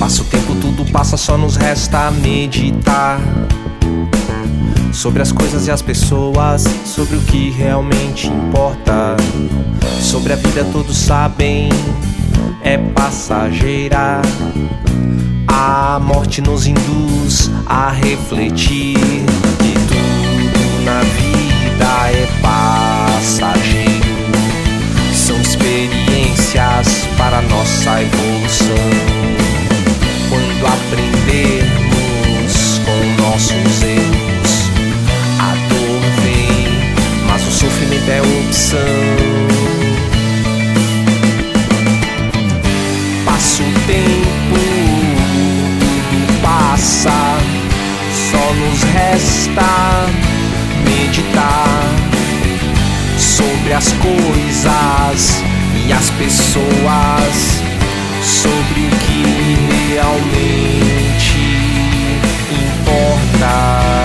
Passa o tempo, tudo passa, só nos resta meditar sobre as coisas e as pessoas, sobre o que realmente importa. Sobre a vida todos sabem, é passageira. A morte nos induz a refletir que tudo na vida é passageiro. São experiências para nossa evolução. Quando aprendermos com nossos erros, a dor vem, mas o sofrimento é opção. Passa o tempo, tudo passa, só nos resta meditar sobre as coisas e as pessoas, sobre o que realmente importa.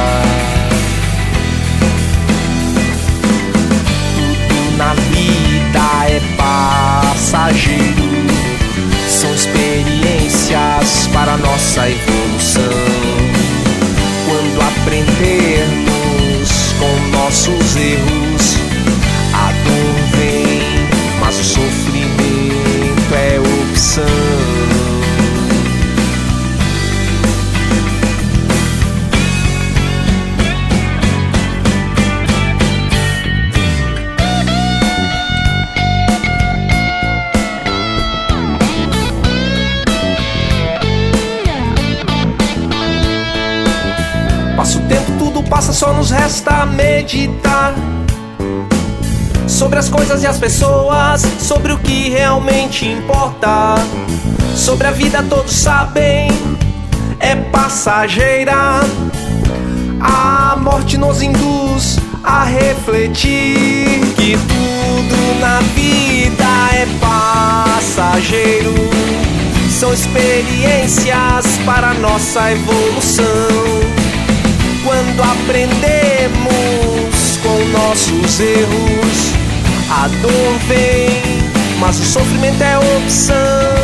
Tudo na vida é passageiro. São experiências para nossa evolução. Quando aprendermos com nossos erros, a dor vem, mas o sofrimento é opção. Passa o tempo, tudo passa, só nos resta meditar sobre as coisas e as pessoas, sobre o que realmente importa. Sobre a vida todos sabem, é passageira. A morte nos induz a refletir que tudo na vida é passageiro. São experiências para nossa evolução. Quando aprendemos com nossos erros, a dor vem, mas o sofrimento é opção.